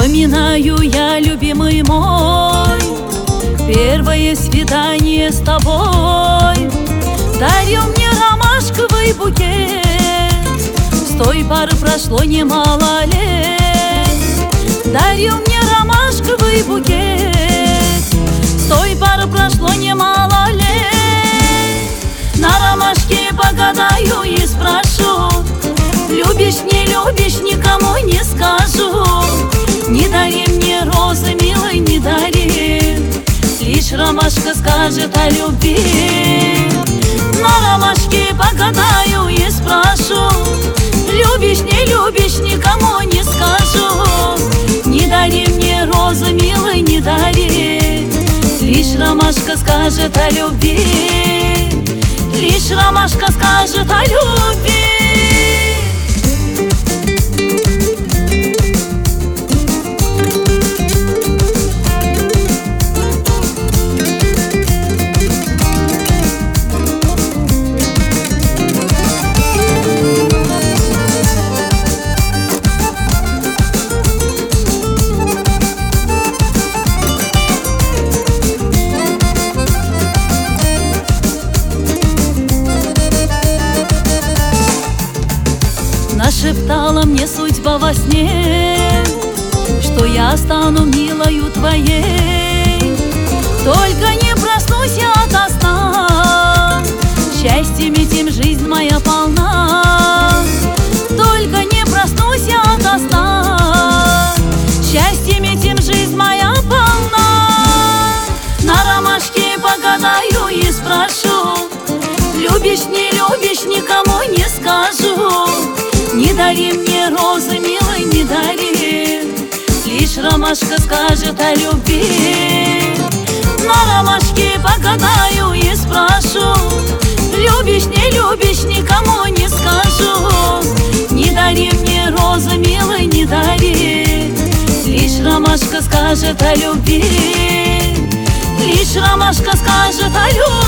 Вспоминаю я, любимый мой, первое свидание с тобой. Дарил мне ромашковый букет, с той поры прошло немало лет. Дарил мне ромашковый букет, с той поры прошло немало лет. На ромашке погадаю и спрошу: любишь, не любишь, никому не скажу. Не дари мне розы, милый, не дари, лишь ромашка скажет о любви. На ромашке погадаю и спрошу: любишь, не любишь, никому не скажу. Не дари мне розы, милый, не дари, лишь ромашка скажет о любви. Лишь ромашка скажет о любви. Нашептала мне судьба во сне, что я стану милою твоей. Только не проснусь я ото сна, счастьем этим жизнь моя полна. Только не проснусь я ото сна, счастьем этим жизнь моя полна. На ромашке погадаю и спрошу: любишь, не любишь, никому не скажу. Не дари мне розы, милый, не дари, лишь ромашка скажет о любви. На ромашке погадаю и спрошу: любишь, не любишь, никому не скажу. Не дари мне розы, милый, не дари, лишь ромашка скажет о любви. Лишь ромашка скажет о любви.